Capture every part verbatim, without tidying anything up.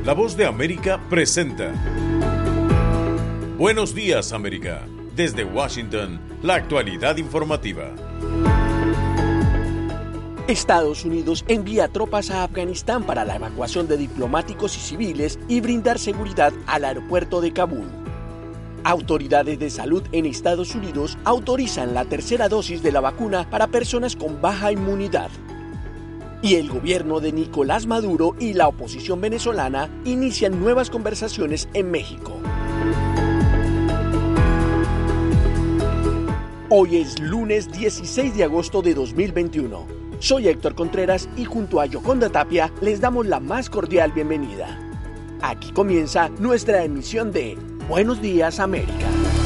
La Voz de América presenta Buenos Días, América. Desde Washington, la actualidad informativa. Estados Unidos envía tropas a Afganistán para la evacuación de diplomáticos y civiles y brindar seguridad al aeropuerto de Kabul. Autoridades de salud en Estados Unidos autorizan la tercera dosis de la vacuna para personas con baja inmunidad. Y el gobierno de Nicolás Maduro y la oposición venezolana inician nuevas conversaciones en México. Hoy es lunes dieciséis de agosto de dos mil veintiuno. Soy Héctor Contreras y junto a Yoconda Tapia les damos la más cordial bienvenida. Aquí comienza nuestra emisión de Buenos Días, América.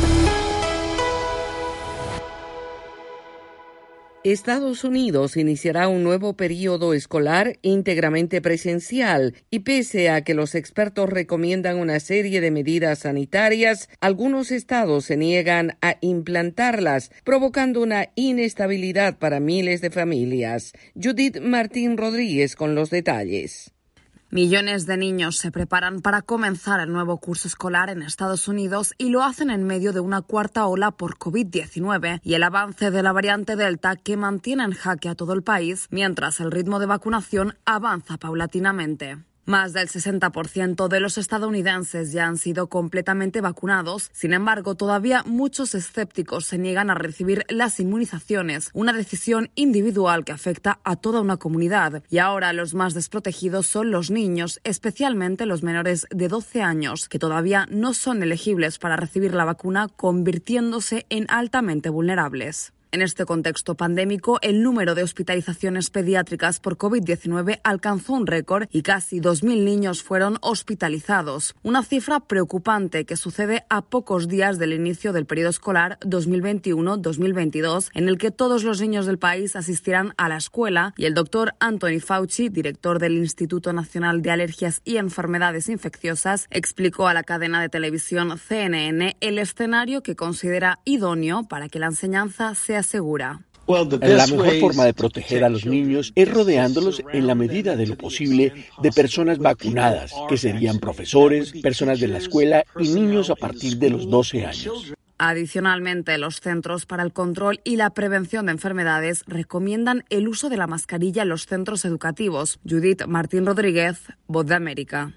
Estados Unidos iniciará un nuevo periodo escolar íntegramente presencial y pese a que los expertos recomiendan una serie de medidas sanitarias, algunos estados se niegan a implantarlas, provocando una inestabilidad para miles de familias. Judith Martín Rodríguez con los detalles. Millones de niños se preparan para comenzar el nuevo curso escolar en Estados Unidos y lo hacen en medio de una cuarta ola por covid diecinueve y el avance de la variante Delta que mantiene en jaque a todo el país mientras el ritmo de vacunación avanza paulatinamente. Más del sesenta por ciento de los estadounidenses ya han sido completamente vacunados. Sin embargo, todavía muchos escépticos se niegan a recibir las inmunizaciones, una decisión individual que afecta a toda una comunidad. Y ahora los más desprotegidos son los niños, especialmente los menores de doce años, que todavía no son elegibles para recibir la vacuna, convirtiéndose en altamente vulnerables. En este contexto pandémico, el número de hospitalizaciones pediátricas por covid diecinueve alcanzó un récord y casi dos mil niños fueron hospitalizados. Una cifra preocupante que sucede a pocos días del inicio del periodo escolar dos mil veintiuno dos mil veintidós, en el que todos los niños del país asistirán a la escuela, y el doctor Anthony Fauci, director del Instituto Nacional de Alergias y Enfermedades Infecciosas, explicó a la cadena de televisión C N N el escenario que considera idóneo para que la enseñanza sea segura. La mejor forma de proteger a los niños es rodeándolos en la medida de lo posible de personas vacunadas, que serían profesores, personas de la escuela y niños a partir de los doce años. Adicionalmente, los Centros para el Control y la Prevención de Enfermedades recomiendan el uso de la mascarilla en los centros educativos. Judith Martín Rodríguez, Voz de América.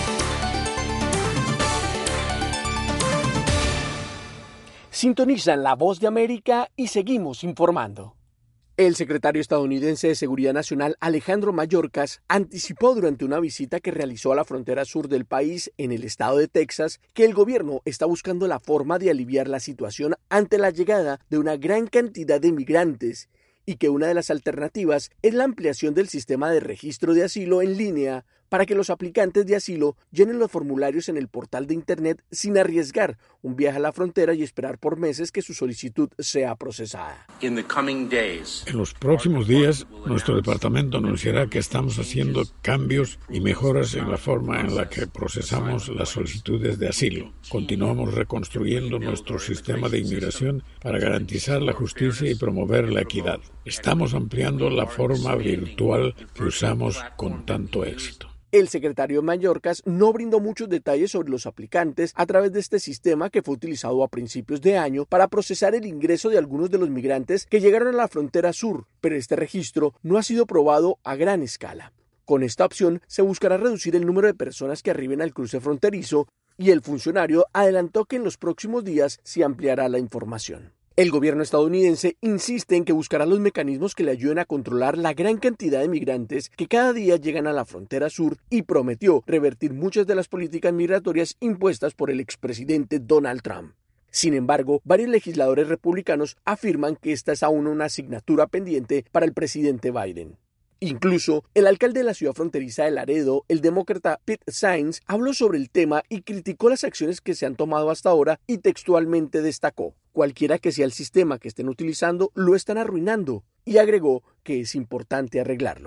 Sintonizan La Voz de América y seguimos informando. El secretario estadounidense de Seguridad Nacional, Alejandro Mayorkas, anticipó durante una visita que realizó a la frontera sur del país, en el estado de Texas, que el gobierno está buscando la forma de aliviar la situación ante la llegada de una gran cantidad de migrantes y que una de las alternativas es la ampliación del sistema de registro de asilo en línea para que los aplicantes de asilo llenen los formularios en el portal de Internet sin arriesgar un viaje a la frontera y esperar por meses que su solicitud sea procesada. En los próximos días, nuestro departamento anunciará que estamos haciendo cambios y mejoras en la forma en la que procesamos las solicitudes de asilo. Continuamos reconstruyendo nuestro sistema de inmigración para garantizar la justicia y promover la equidad. Estamos ampliando la forma virtual que usamos con tanto éxito. El secretario Mayorkas no brindó muchos detalles sobre los aplicantes a través de este sistema que fue utilizado a principios de año para procesar el ingreso de algunos de los migrantes que llegaron a la frontera sur, pero este registro no ha sido probado a gran escala. Con esta opción se buscará reducir el número de personas que arriben al cruce fronterizo y el funcionario adelantó que en los próximos días se ampliará la información. El gobierno estadounidense insiste en que buscará los mecanismos que le ayuden a controlar la gran cantidad de migrantes que cada día llegan a la frontera sur y prometió revertir muchas de las políticas migratorias impuestas por el expresidente Donald Trump. Sin embargo, varios legisladores republicanos afirman que esta es aún una asignatura pendiente para el presidente Biden. Incluso, el alcalde de la ciudad fronteriza de Laredo, el demócrata Pete Sainz, habló sobre el tema y criticó las acciones que se han tomado hasta ahora y textualmente destacó: cualquiera que sea el sistema que estén utilizando, lo están arruinando, y agregó que es importante arreglarlo.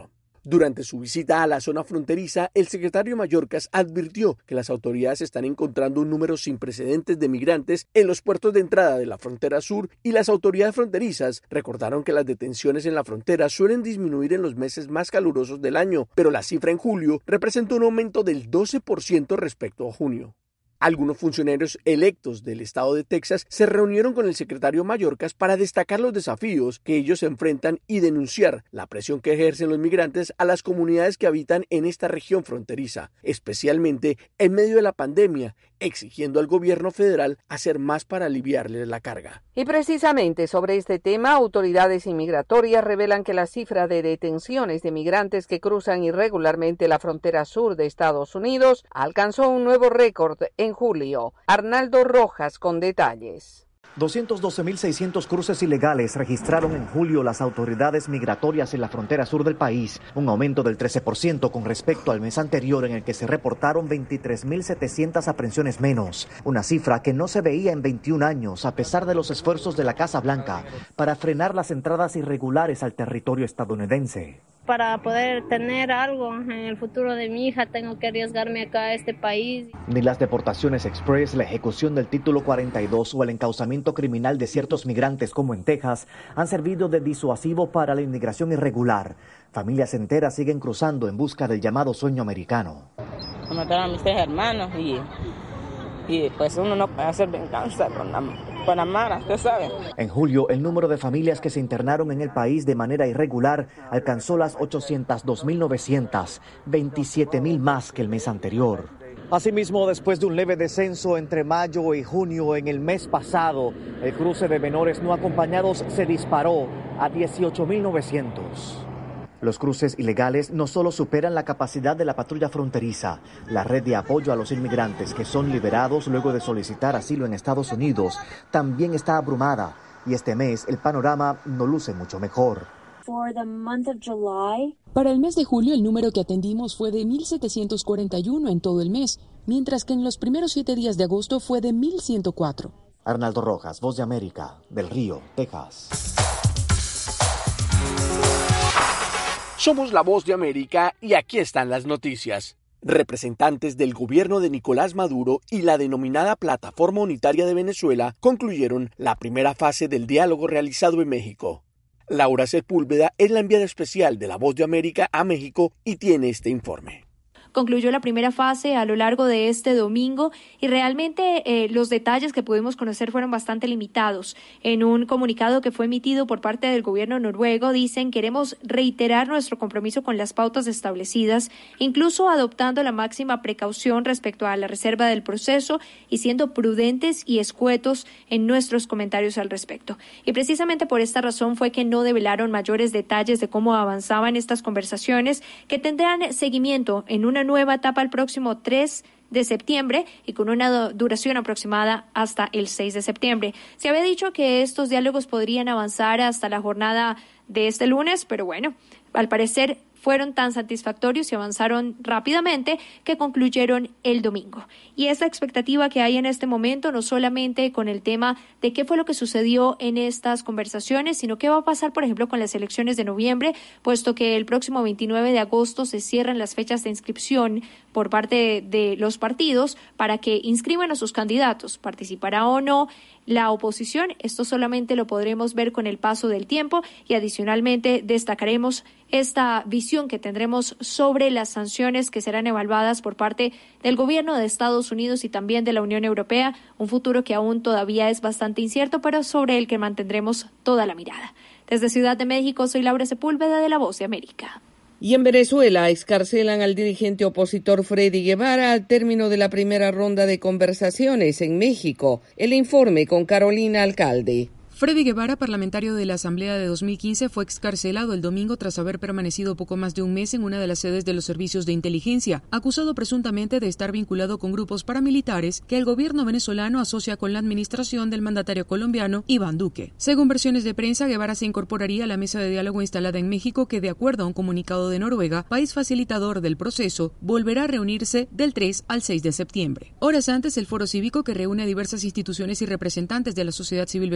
Durante su visita a la zona fronteriza, el secretario Mayorkas advirtió que las autoridades están encontrando un número sin precedentes de migrantes en los puertos de entrada de la frontera sur y las autoridades fronterizas recordaron que las detenciones en la frontera suelen disminuir en los meses más calurosos del año, pero la cifra en julio representó un aumento del doce por ciento respecto a junio. Algunos funcionarios electos del estado de Texas se reunieron con el secretario Mayorkas para destacar los desafíos que ellos enfrentan y denunciar la presión que ejercen los migrantes a las comunidades que habitan en esta región fronteriza, especialmente en medio de la pandemia, exigiendo al gobierno federal hacer más para aliviarles la carga. Y precisamente sobre este tema, autoridades inmigratorias revelan que la cifra de detenciones de migrantes que cruzan irregularmente la frontera sur de Estados Unidos alcanzó un nuevo récord en julio. Arnaldo Rojas con detalles. doscientos doce mil seiscientos cruces ilegales registraron en julio las autoridades migratorias en la frontera sur del país, un aumento del trece por ciento con respecto al mes anterior en el que se reportaron veintitrés mil setecientas aprehensiones menos, una cifra que no se veía en veintiún años a pesar de los esfuerzos de la Casa Blanca para frenar las entradas irregulares al territorio estadounidense. Para poder tener algo en el futuro de mi hija, tengo que arriesgarme acá a este país. Ni las deportaciones express, la ejecución del título cuarenta y dos o el encauzamiento criminal de ciertos migrantes como en Texas han servido de disuasivo para la inmigración irregular. Familias enteras siguen cruzando en busca del llamado sueño americano. Mataron a mis tres hermanos y, y pues uno no puede hacer venganza con la... Panamá, usted sabe. En julio, el número de familias que se internaron en el país de manera irregular alcanzó las ochocientos dos mil novecientas, veintisiete mil más que el mes anterior. Asimismo, después de un leve descenso entre mayo y junio en el mes pasado, el cruce de menores no acompañados se disparó a dieciocho mil novecientos. Los cruces ilegales no solo superan la capacidad de la patrulla fronteriza, la red de apoyo a los inmigrantes que son liberados luego de solicitar asilo en Estados Unidos también está abrumada y este mes el panorama no luce mucho mejor. Para el mes de julio el número que atendimos fue de mil setecientos cuarenta y uno en todo el mes, mientras que en los primeros siete días de agosto fue de mil ciento cuatro. Arnaldo Rojas, Voz de América, Del Río, Texas. Somos la Voz de América y aquí están las noticias. Representantes del gobierno de Nicolás Maduro y la denominada Plataforma Unitaria de Venezuela concluyeron la primera fase del diálogo realizado en México. Laura Sepúlveda es la enviada especial de la Voz de América a México y tiene este informe. Concluyó la primera fase a lo largo de este domingo y realmente eh, los detalles que pudimos conocer fueron bastante limitados. En un comunicado que fue emitido por parte del gobierno noruego dicen: queremos reiterar nuestro compromiso con las pautas establecidas, incluso adoptando la máxima precaución respecto a la reserva del proceso y siendo prudentes y escuetos en nuestros comentarios al respecto. Y precisamente por esta razón fue que no develaron mayores detalles de cómo avanzaban estas conversaciones, que tendrán seguimiento en una nueva etapa el próximo tres de septiembre y con una duración aproximada hasta el seis de septiembre. Se había dicho que estos diálogos podrían avanzar hasta la jornada de este lunes, pero bueno, al parecer fueron tan satisfactorios y avanzaron rápidamente que concluyeron el domingo. Y es la expectativa que hay en este momento, no solamente con el tema de qué fue lo que sucedió en estas conversaciones, sino qué va a pasar, por ejemplo, con las elecciones de noviembre, puesto que el próximo veintinueve de agosto se cierran las fechas de inscripción por parte de los partidos para que inscriban a sus candidatos. ¿Participará o no la oposición? Esto solamente lo podremos ver con el paso del tiempo y adicionalmente destacaremos esta visión que tendremos sobre las sanciones que serán evaluadas por parte del gobierno de Estados Unidos y también de la Unión Europea, un futuro que aún todavía es bastante incierto, pero sobre el que mantendremos toda la mirada. Desde Ciudad de México, soy Laura Sepúlveda de La Voz de América. Y en Venezuela excarcelan al dirigente opositor Freddy Guevara al término de la primera ronda de conversaciones en México. El informe con Carolina Alcalde. Freddy Guevara, parlamentario de la Asamblea de dos mil quince, fue excarcelado el domingo tras haber permanecido poco más de un mes en una de las sedes de los servicios de inteligencia, acusado presuntamente de estar vinculado con grupos paramilitares que el gobierno venezolano asocia con la administración del mandatario colombiano Iván Duque. Según versiones de prensa, Guevara se incorporaría a la mesa de diálogo instalada en México que, de acuerdo a un comunicado de Noruega, país facilitador del proceso, volverá a reunirse del tres al seis de septiembre. Horas antes, el Foro Cívico, que reúne a diversas instituciones y representantes de la sociedad civil venezolana,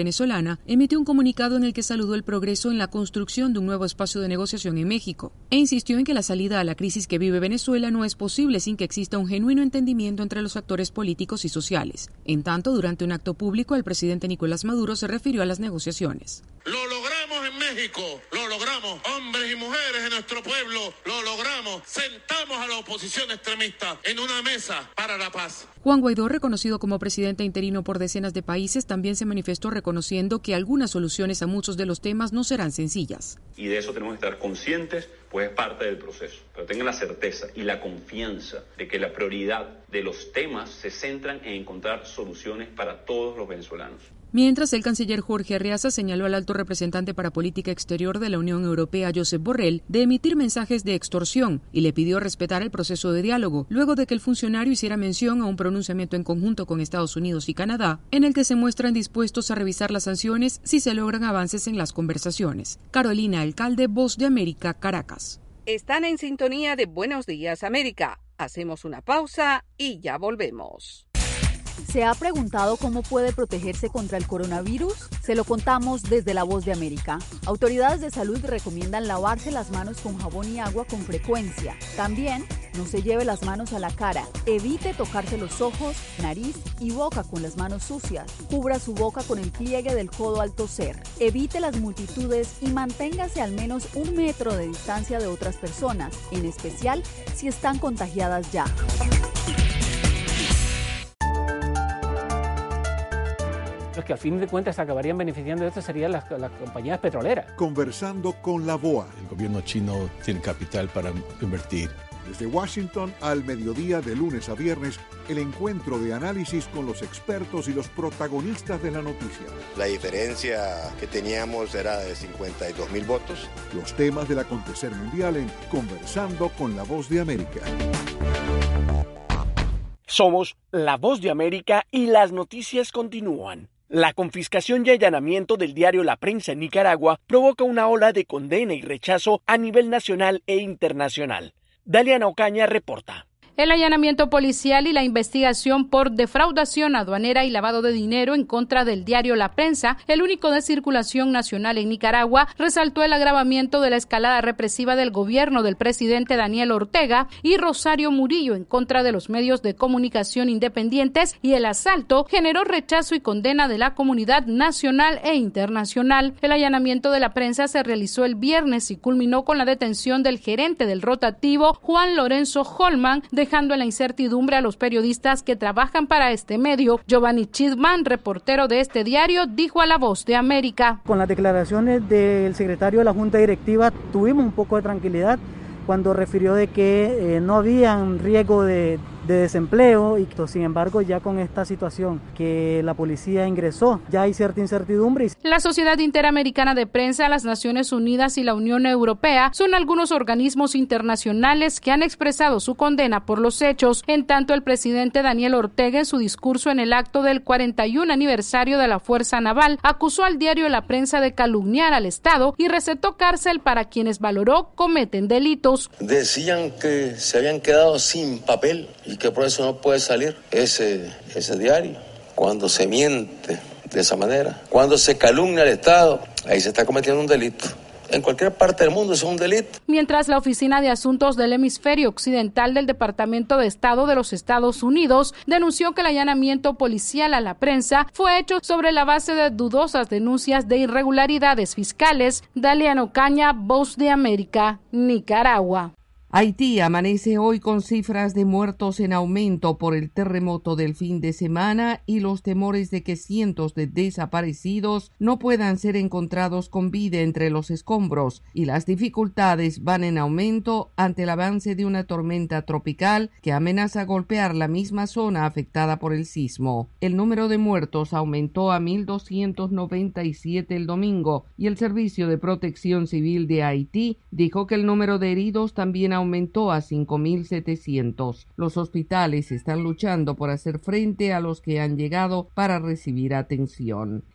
Venezolana, emitió un comunicado en el que saludó el progreso en la construcción de un nuevo espacio de negociación en México e insistió en que la salida a la crisis que vive Venezuela no es posible sin que exista un genuino entendimiento entre los actores políticos y sociales. En tanto, durante un acto público, el presidente Nicolás Maduro se refirió a las negociaciones. Lo logramos en México, lo logramos, hombres y mujeres de nuestro pueblo, lo logramos, sentamos a la oposición extremista en una mesa para la paz. Juan Guaidó, reconocido como presidente interino por decenas de países, también se manifestó reconociendo que algunas soluciones a muchos de los temas no serán sencillas. Y de eso tenemos que estar conscientes, pues es parte del proceso. Pero tengan la certeza y la confianza de que la prioridad de los temas se centran en encontrar soluciones para todos los venezolanos. Mientras, el canciller Jorge Arreaza señaló al alto representante para política exterior de la Unión Europea, Josep Borrell, de emitir mensajes de extorsión y le pidió respetar el proceso de diálogo, luego de que el funcionario hiciera mención a un pronunciamiento en conjunto con Estados Unidos y Canadá, en el que se muestran dispuestos a revisar las sanciones si se logran avances en las conversaciones. Carolina Alcalde, Voz de América, Caracas. Están en sintonía de Buenos Días, América. Hacemos una pausa y ya volvemos. ¿Se ha preguntado cómo puede protegerse contra el coronavirus? Se lo contamos desde La Voz de América. Autoridades de salud recomiendan lavarse las manos con jabón y agua con frecuencia. También, no se lleve las manos a la cara. Evite tocarse los ojos, nariz y boca con las manos sucias. Cubra su boca con el pliegue del codo al toser. Evite las multitudes y manténgase al menos un metro de distancia de otras personas, en especial si están contagiadas ya. Los que al fin de cuentas se acabarían beneficiando de esto serían las, las compañías petroleras. Conversando con la B O A. El gobierno chino tiene capital para invertir. Desde Washington al mediodía de lunes a viernes, el encuentro de análisis con los expertos y los protagonistas de la noticia. La diferencia que teníamos era de cincuenta y dos mil votos. Los temas del acontecer mundial en Conversando con la Voz de América. Somos La Voz de América y las noticias continúan. La confiscación y allanamiento del diario La Prensa en Nicaragua provoca una ola de condena y rechazo a nivel nacional e internacional. Daliana Ocaña reporta. El allanamiento policial y la investigación por defraudación aduanera y lavado de dinero en contra del diario La Prensa, el único de circulación nacional en Nicaragua, resaltó el agravamiento de la escalada represiva del gobierno del presidente Daniel Ortega y Rosario Murillo en contra de los medios de comunicación independientes, y el asalto generó rechazo y condena de la comunidad nacional e internacional. El allanamiento de La Prensa se realizó el viernes y culminó con la detención del gerente del rotativo, Juan Lorenzo Holman, de dejando en la incertidumbre a los periodistas que trabajan para este medio. Giovanni Chidman, reportero de este diario, dijo a La Voz de América. Con las declaraciones del secretario de la Junta Directiva tuvimos un poco de tranquilidad cuando refirió de que eh, no había riesgo de, de desempleo, y sin embargo ya con esta situación que la policía ingresó ya hay cierta incertidumbre. La Sociedad Interamericana de Prensa, las Naciones Unidas y la Unión Europea son algunos organismos internacionales que han expresado su condena por los hechos. En tanto, el presidente Daniel Ortega, en su discurso en el acto del cuarenta y uno aniversario de la Fuerza Naval, acusó al diario La Prensa de calumniar al Estado y recetó cárcel para quienes valoró cometen delitos. Decían que se habían quedado sin papel y que por eso no puede salir ese, ese diario. Cuando se miente de esa manera, cuando se calumnia al Estado, ahí se está cometiendo un delito. En cualquier parte del mundo es un delito. Mientras, la Oficina de Asuntos del Hemisferio Occidental del Departamento de Estado de los Estados Unidos denunció que el allanamiento policial a La Prensa fue hecho sobre la base de dudosas denuncias de irregularidades fiscales. Daliana Ocaña, Voz de América, Nicaragua. Haití amanece hoy con cifras de muertos en aumento por el terremoto del fin de semana y los temores de que cientos de desaparecidos no puedan ser encontrados con vida entre los escombros, y las dificultades van en aumento ante el avance de una tormenta tropical que amenaza golpear la misma zona afectada por el sismo. El número de muertos aumentó a mil doscientos noventa y siete el domingo, y el Servicio de Protección Civil de Haití dijo que el número de heridos también aumentó a cinco mil setecientos. Los hospitales están luchando por hacer frente a los que han llegado para recibir atención.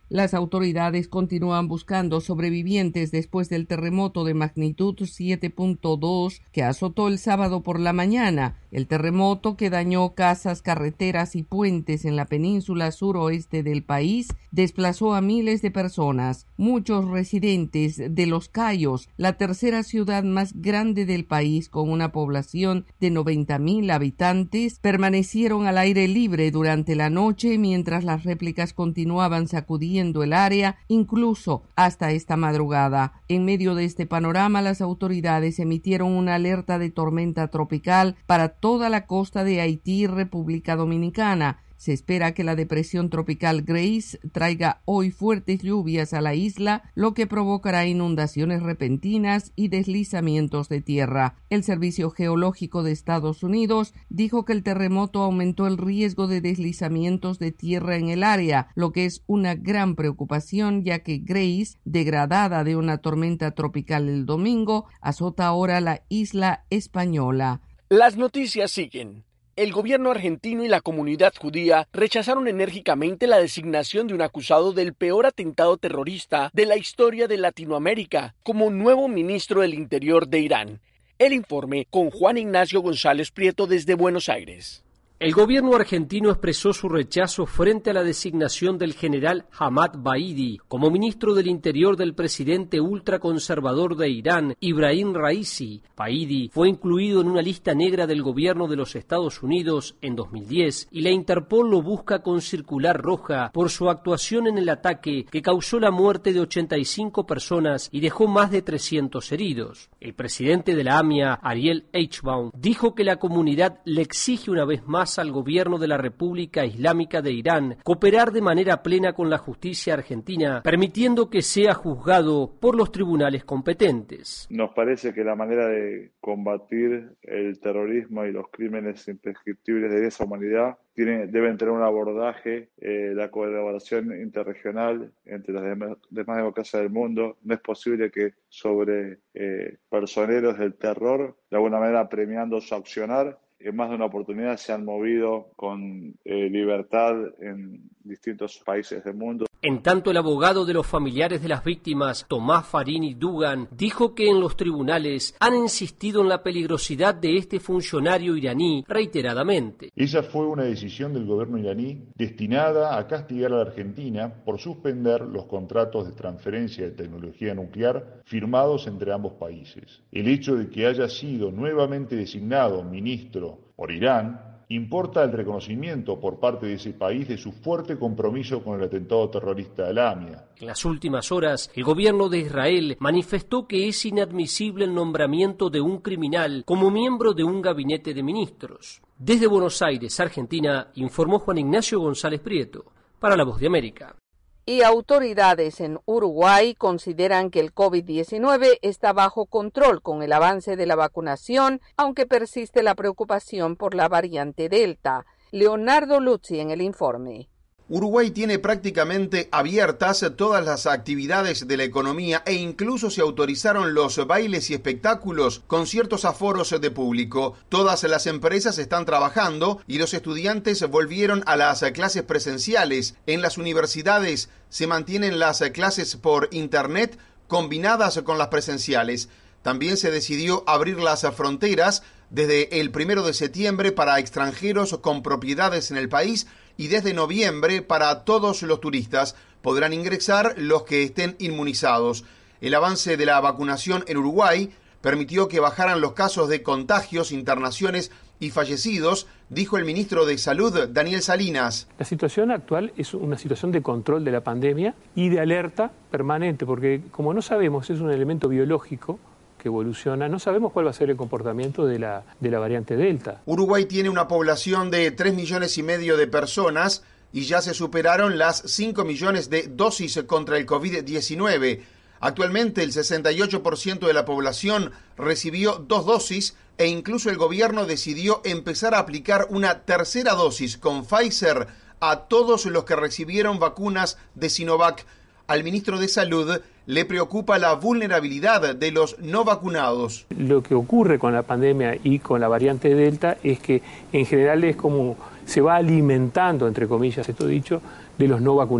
Las autoridades continúan buscando sobrevivientes después del terremoto de magnitud siete punto dos que azotó el sábado por la mañana. El terremoto, que dañó casas, carreteras y puentes en la península suroeste del país, desplazó a miles de personas. Muchos residentes de Los Cayos, la tercera ciudad más grande del país con una población de noventa mil habitantes, permanecieron al aire libre durante la noche mientras las réplicas continuaban sacudiendo el área, incluso hasta esta madrugada. En medio de este panorama, las autoridades emitieron una alerta de tormenta tropical para toda la costa de Haití y República Dominicana. Se espera que la depresión tropical Grace traiga hoy fuertes lluvias a la isla, lo que provocará inundaciones repentinas y deslizamientos de tierra. El Servicio Geológico de Estados Unidos dijo que el terremoto aumentó el riesgo de deslizamientos de tierra en el área, lo que es una gran preocupación, ya que Grace, degradada de una tormenta tropical el domingo, azota ahora la isla española. Las noticias siguen. El gobierno argentino y la comunidad judía rechazaron enérgicamente la designación de un acusado del peor atentado terrorista de la historia de Latinoamérica como nuevo ministro del Interior de Irán. El informe con Juan Ignacio González Prieto desde Buenos Aires. El gobierno argentino expresó su rechazo frente a la designación del general Hamad Baidi como ministro del Interior del presidente ultraconservador de Irán, Ibrahim Raisi. Baidi fue incluido en una lista negra del gobierno de los Estados Unidos en dos mil diez y la Interpol lo busca con circular roja por su actuación en el ataque que causó la muerte de ochenta y cinco personas y dejó más de trescientos heridos. El presidente de la A M I A, Ariel Eichbaum, dijo que la comunidad le exige una vez más al gobierno de la República Islámica de Irán cooperar de manera plena con la justicia argentina, permitiendo que sea juzgado por los tribunales competentes. Nos parece que la manera de combatir el terrorismo y los crímenes imprescriptibles de esa humanidad tiene, deben tener un abordaje, eh, la colaboración interregional entre las demás, demás democracias del mundo. No es posible que sobre eh, personeros del terror, de alguna manera premiando su accionar, en más de una oportunidad se han movido con eh, libertad en distintos países del mundo. En tanto, el abogado de los familiares de las víctimas, Tomás Farini Dugan, dijo que en los tribunales han insistido en la peligrosidad de este funcionario iraní reiteradamente. Esa fue una decisión del gobierno iraní destinada a castigar a la Argentina por suspender los contratos de transferencia de tecnología nuclear firmados entre ambos países. El hecho de que haya sido nuevamente designado ministro por Irán importa el reconocimiento por parte de ese país de su fuerte compromiso con el atentado terrorista de la A M I A. En las últimas horas, el gobierno de Israel manifestó que es inadmisible el nombramiento de un criminal como miembro de un gabinete de ministros. Desde Buenos Aires, Argentina, informó Juan Ignacio González Prieto, para La Voz de América. Y autoridades en Uruguay consideran que el COVID diecinueve está bajo control con el avance de la vacunación, aunque persiste la preocupación por la variante Delta. Leonardo Luzzi en el informe. Uruguay tiene prácticamente abiertas todas las actividades de la economía e incluso se autorizaron los bailes y espectáculos con ciertos aforos de público. Todas las empresas están trabajando y los estudiantes volvieron a las clases presenciales. En las universidades se mantienen las clases por internet combinadas con las presenciales. También se decidió abrir las fronteras desde el primero de septiembre para extranjeros con propiedades en el país y desde noviembre para todos los turistas. Podrán ingresar los que estén inmunizados. El avance de la vacunación en Uruguay permitió que bajaran los casos de contagios, internaciones y fallecidos, dijo el ministro de Salud, Daniel Salinas. La situación actual es una situación de control de la pandemia y de alerta permanente, porque como no sabemos, es un elemento biológico que evoluciona, no sabemos cuál va a ser el comportamiento de la, de la variante Delta. Uruguay tiene una población de tres millones y medio de personas y ya se superaron las cinco millones de dosis contra el COVID diecinueve. Actualmente el sesenta y ocho por ciento de la población recibió dos dosis e incluso el gobierno decidió empezar a aplicar una tercera dosis con Pfizer a todos los que recibieron vacunas de Sinovac. Al ministro de Salud le preocupa la vulnerabilidad de los no vacunados. Lo que ocurre con la pandemia y con la variante Delta es que en general es como se va alimentando, entre comillas, esto dicho, de los no vacunados.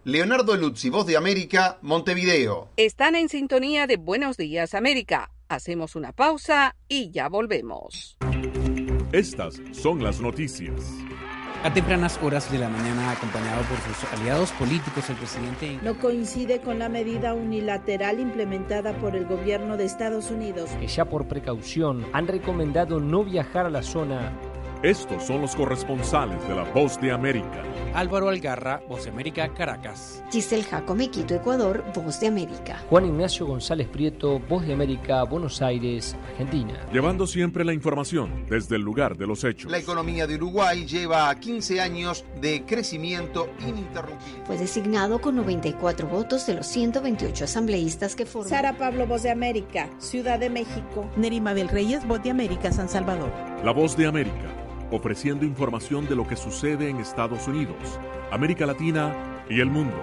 Leonardo Luzzi, Voz de América, Montevideo. Están en sintonía de Buenos Días América. Hacemos una pausa y ya volvemos. Estas son las noticias. A tempranas horas de la mañana, acompañado por sus aliados políticos, el presidente no coincide con la medida unilateral implementada por el gobierno de Estados Unidos, que ya por precaución han recomendado no viajar a la zona. Estos son los corresponsales de La Voz de América. Álvaro Algarra, Voz de América, Caracas. Giselle Jacome, Quito, Ecuador, Voz de América. Juan Ignacio González Prieto, Voz de América, Buenos Aires, Argentina. Llevando siempre la información desde el lugar de los hechos. La economía de Uruguay lleva quince años de crecimiento ininterrumpido. Fue designado con noventa y cuatro votos de los ciento veintiocho asambleístas que forman. Sara Pablo, Voz de América, Ciudad de México. Nerima del Reyes, Voz de América, San Salvador. La Voz de América, ofreciendo información de lo que sucede en Estados Unidos, América Latina y el mundo.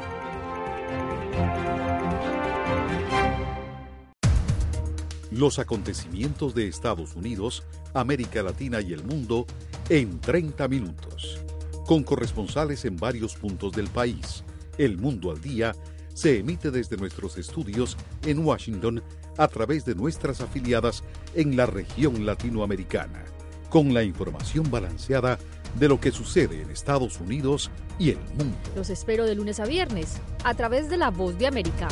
Los acontecimientos de Estados Unidos, América Latina y el mundo en treinta minutos. Con corresponsales en varios puntos del país. El Mundo al Día se emite desde nuestros estudios en Washington a través de nuestras afiliadas en la región latinoamericana, con la información balanceada de lo que sucede en Estados Unidos y el mundo. Los espero de lunes a viernes, a través de La Voz de América.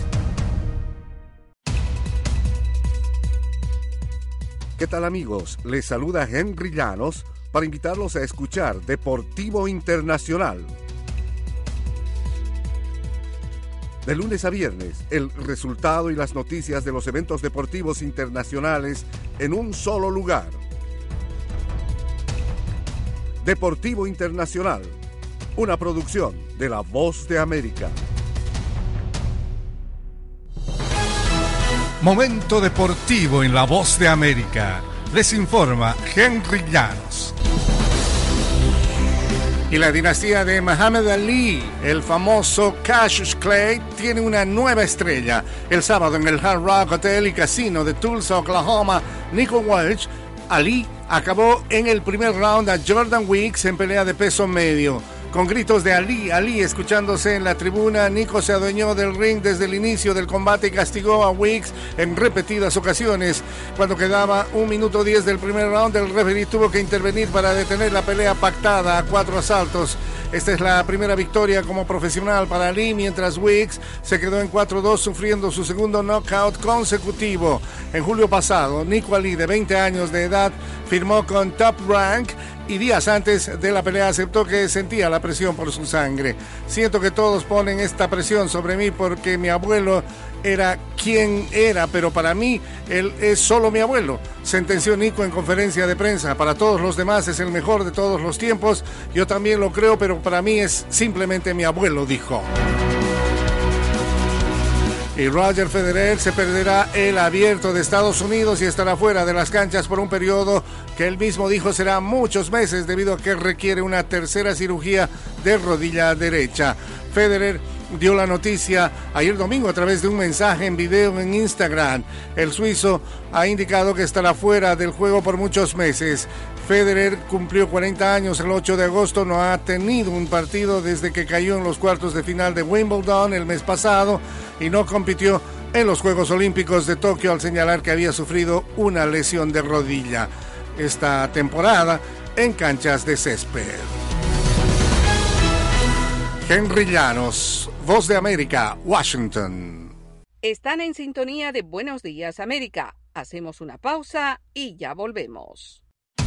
¿Qué tal, amigos? Les saluda Henry Llanos para invitarlos a escuchar Deportivo Internacional. De lunes a viernes, el resultado y las noticias de los eventos deportivos internacionales en un solo lugar. Deportivo Internacional, una producción de La Voz de América. Momento deportivo en La Voz de América. Les informa Henry Llanos. Y la dinastía de Muhammad Ali, el famoso Cassius Clay, tiene una nueva estrella. El sábado en el Hard Rock Hotel y Casino de Tulsa, Oklahoma, Nico Walsh, Ali acabó en el primer round a Jordan Weeks en pelea de peso medio. Con gritos de Ali, Ali escuchándose en la tribuna, Nico se adueñó del ring desde el inicio del combate y castigó a Weeks en repetidas ocasiones. Cuando quedaba un minuto diez del primer round, el referee tuvo que intervenir para detener la pelea pactada a cuatro asaltos. Esta es la primera victoria como profesional para Ali, mientras Weeks se quedó en cuatro dos sufriendo su segundo knockout consecutivo. En julio pasado, Nico Ali, de veinte años de edad, firmó con Top Rank y días antes de la pelea aceptó que sentía la presión por su sangre. Siento que todos ponen esta presión sobre mí porque mi abuelo era quien era, pero para mí él es solo mi abuelo, sentenció Nico en conferencia de prensa. Para todos los demás es el mejor de todos los tiempos, yo también lo creo, pero para mí es simplemente mi abuelo, dijo. Y Roger Federer se perderá el Abierto de Estados Unidos y estará fuera de las canchas por un periodo que él mismo dijo será muchos meses debido a que requiere una tercera cirugía de rodilla derecha. Federer dio la noticia ayer domingo a través de un mensaje en video en Instagram. El suizo ha indicado que estará fuera del juego por muchos meses. Federer cumplió cuarenta años el ocho de agosto, no ha tenido un partido desde que cayó en los cuartos de final de Wimbledon el mes pasado y no compitió en los Juegos Olímpicos de Tokio al señalar que había sufrido una lesión de rodilla esta temporada en canchas de césped. Henry Llanos, Voz de América, Washington. Están en sintonía de Buenos Días América. Hacemos una pausa y ya volvemos.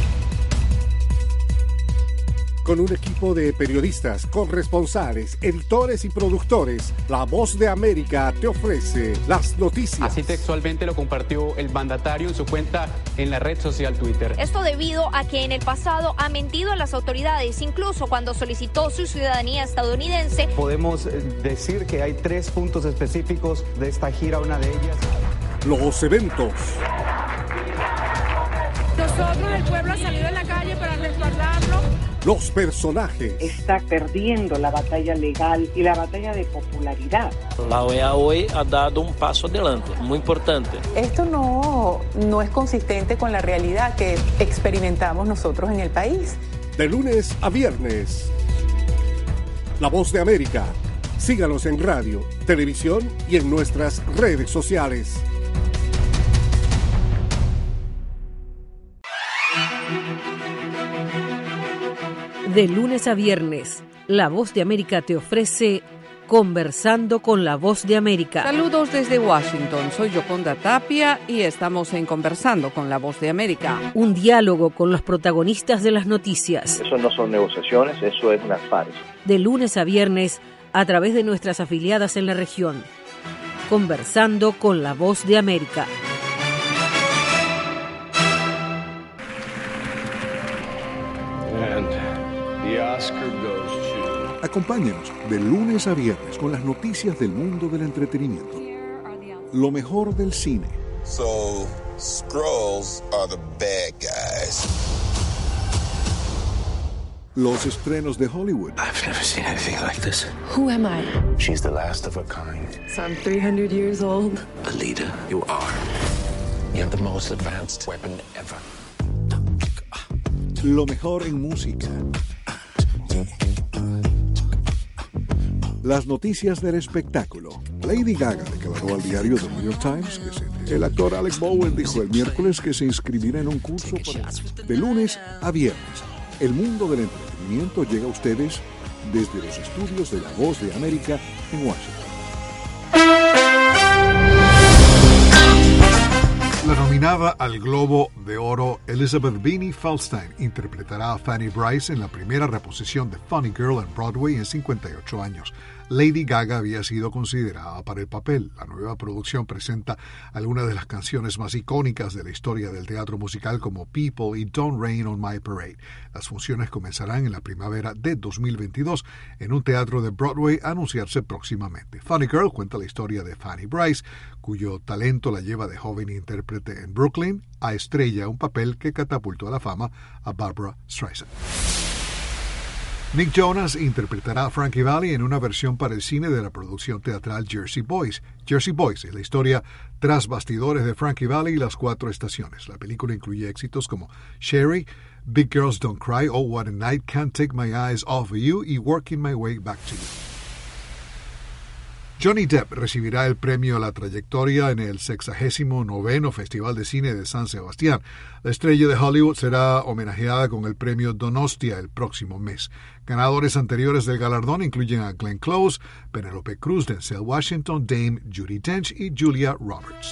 Con un equipo de periodistas, corresponsales, editores y productores, La Voz de América te ofrece las noticias. Así textualmente lo compartió el mandatario en su cuenta en la red social Twitter. Esto debido a que en el pasado ha mentido a las autoridades, incluso cuando solicitó su ciudadanía estadounidense. Podemos decir que hay tres puntos específicos de esta gira, una de ellas. Los eventos. Nosotros, el pueblo, ha salido en la calle para respaldarlo. Los personajes. Está perdiendo la batalla legal y la batalla de popularidad. La O E A hoy ha dado un paso adelante, muy importante. Esto no, no es consistente con la realidad que experimentamos nosotros en el país. De lunes a viernes. La Voz de América, Síganos en radio, televisión y en nuestras redes sociales. De lunes a viernes, La Voz de América te ofrece Conversando con La Voz de América. Saludos desde Washington, soy Yoconda Tapia y estamos en Conversando con La Voz de América. Un diálogo con los protagonistas de las noticias. Eso no son negociaciones, eso es una farsa. De lunes a viernes, a través de nuestras afiliadas en la región. Conversando con La Voz de América. And the Oscar goes to... Acompáñenos de lunes a viernes con las noticias del mundo del entretenimiento. Lo mejor del cine. So, Skrulls are the bad guys. Los estrenos de Hollywood. I've never seen anything like this. Who am I? She's the last of her kind. So I'm three hundred years old. A leader, you are. You have the most advanced weapon ever. Lo mejor en música. Las noticias del espectáculo. Lady Gaga declaró al diario The New York Times que se... El actor Alec Bowen dijo el miércoles que se inscribirá en un curso para... De lunes a viernes, el mundo del entretenimiento llega a ustedes desde los estudios de La Voz de América en Washington. La nominada al Globo de Oro Elizabeth Beanie Feldstein interpretará a Fanny Brice en la primera reposición de Funny Girl en Broadway en cincuenta y ocho años. Lady Gaga había sido considerada para el papel. La nueva producción presenta algunas de las canciones más icónicas de la historia del teatro musical como People y Don't Rain on My Parade. Las funciones comenzarán en la primavera de dos mil veintidós en un teatro de Broadway a anunciarse próximamente. Funny Girl cuenta la historia de Fanny Brice, cuyo talento la lleva de joven intérprete en Brooklyn a estrella, un papel que catapultó a la fama a Barbra Streisand. Nick Jonas interpretará a Frankie Valli en una versión para el cine de la producción teatral Jersey Boys. Jersey Boys es la historia tras bastidores de Frankie Valli y las cuatro estaciones. La película incluye éxitos como Sherry, Big Girls Don't Cry, Oh What a Night, Can't Take My Eyes Off of You y Working My Way Back to You. Johnny Depp recibirá el premio a la trayectoria en el sexagésimo noveno Festival de Cine de San Sebastián. La estrella de Hollywood será homenajeada con el premio Donostia el próximo mes. Ganadores anteriores del galardón incluyen a Glenn Close, Penelope Cruz, Denzel Washington, Dame Judi Dench y Julia Roberts.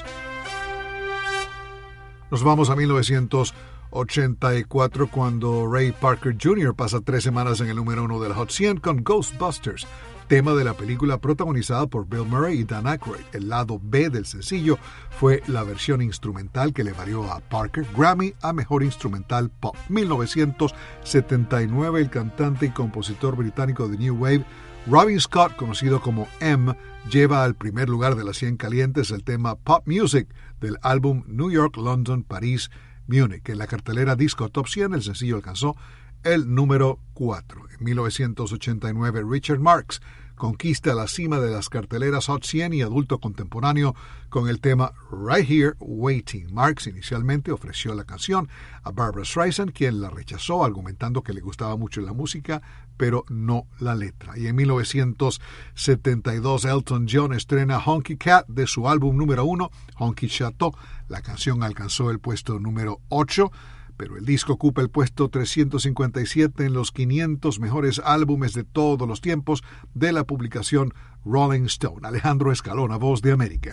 Nos vamos a mil novecientos ochenta y cuatro cuando Ray Parker junior pasa tres semanas en el número uno del Hot cien con Ghostbusters, tema de la película protagonizada por Bill Murray y Dan Aykroyd. El lado B del sencillo fue la versión instrumental que le valió a Parker Grammy a Mejor Instrumental Pop. mil novecientos setenta y nueve, el cantante y compositor británico de New Wave, Robin Scott, conocido como M, lleva al primer lugar de las cien calientes el tema Pop Music del álbum New York, London, París, Múnich. En la cartelera Disco Top cien, el sencillo alcanzó el número cuatro. En mil novecientos ochenta y nueve, Richard Marx conquista la cima de las carteleras Hot cien y adulto contemporáneo con el tema Right Here Waiting. Marx inicialmente ofreció la canción a Barbra Streisand, quien la rechazó argumentando que le gustaba mucho la música, pero no la letra. Y en mil novecientos setenta y dos, Elton John estrena Honky Cat de su álbum número uno, Honky Chateau. La canción alcanzó el puesto número ocho, pero el disco ocupa el puesto trescientos cincuenta y siete en los quinientos mejores álbumes de todos los tiempos de la publicación Rolling Stone. Alejandro Escalona, Voz de América.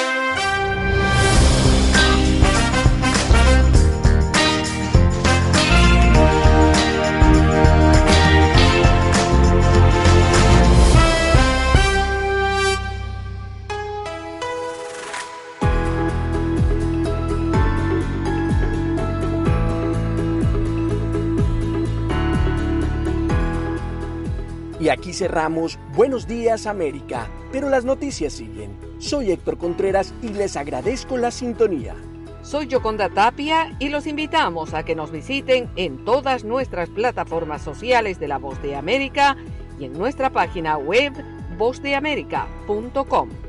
Y aquí cerramos Buenos Días América, pero las noticias siguen. Soy Héctor Contreras y les agradezco la sintonía. Soy Yoconda Tapia y los invitamos a que nos visiten en todas nuestras plataformas sociales de La Voz de América y en nuestra página web voz de américa punto com.